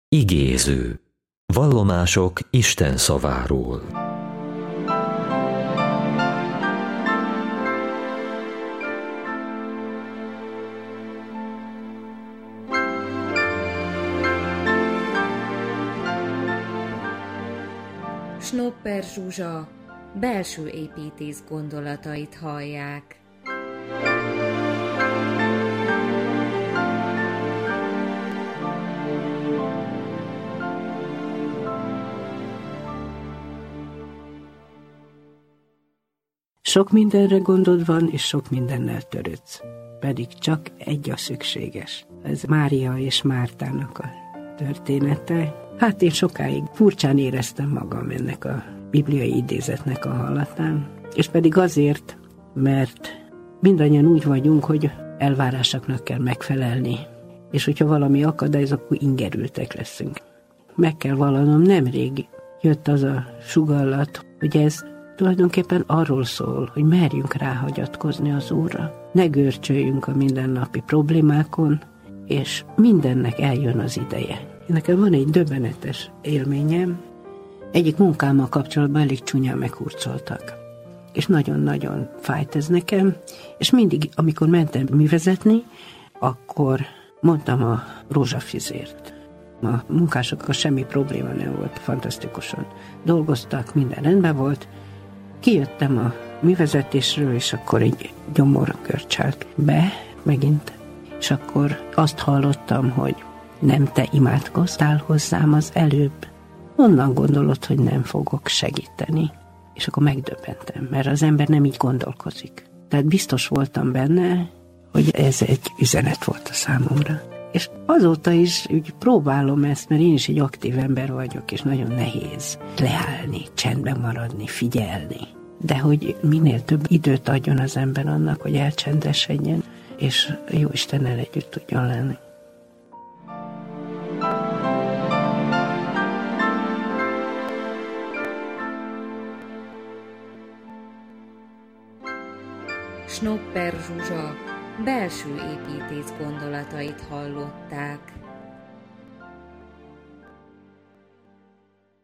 Igéző. Vallomások Isten szaváról. Schnopper Zsuzsa belső építész gondolatait hallják. Sok mindenre gondod van, és sok mindennel törődsz. Pedig csak egy a szükséges. Ez Mária és Mártának a története. Hát én sokáig furcsán éreztem magam ennek a bibliai idézetnek a hallatán. És pedig azért, mert mindannyian úgy vagyunk, hogy elvárásoknak kell megfelelni. És hogyha valami akadályoz, akkor ingerültek leszünk. Meg kell vallanom, nemrég jött az a sugallat, hogy ez tulajdonképpen arról szól, hogy merjünk ráhagyatkozni az Úrra. Ne görcsöljünk a mindennapi problémákon, és mindennek eljön az ideje. Nekem van egy döbbenetes élményem. Egyik munkámmal kapcsolatban elég csúnyán meghurcoltak. És nagyon-nagyon fájt ez nekem, és mindig, amikor mentem művezetni, akkor mondtam a rózsafizért. A munkásokkal semmi probléma nem volt, fantasztikusan dolgoztak, minden rendben volt. Kijöttem a művezetésről, és akkor egy gyomorgörcs állt be megint. És akkor azt hallottam, hogy nem te imádkoztál hozzám az előbb. Onnan gondolod, hogy nem fogok segíteni. És akkor megdöbbentem, mert az ember nem így gondolkozik. Tehát biztos voltam benne, hogy ez egy üzenet volt a számomra. És azóta is úgy próbálom ezt, mert én is egy aktív ember vagyok, és nagyon nehéz leállni, csendben maradni, figyelni. De hogy minél több időt adjon az ember annak, hogy elcsendesedjen, és jó Istennel együtt tudjon lenni. Schnopper Zsuzsa belső építész gondolatait hallották.